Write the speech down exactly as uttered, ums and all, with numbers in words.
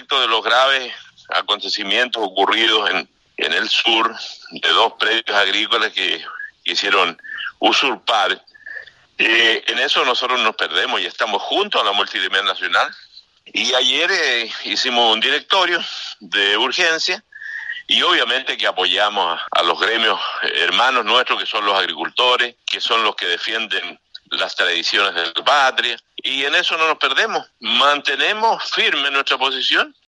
respecto de los graves acontecimientos ocurridos en, en el sur, de dos predios agrícolas que quisieron usurpar, eh, en eso nosotros nos perdemos y estamos juntos a la multilínea nacional. Y ayer eh, hicimos un directorio de urgencia y obviamente que apoyamos a, a los gremios hermanos nuestros, que son los agricultores, que son los que defienden las tradiciones de la patria, y en eso no nos perdemos, mantenemos firme nuestra posición.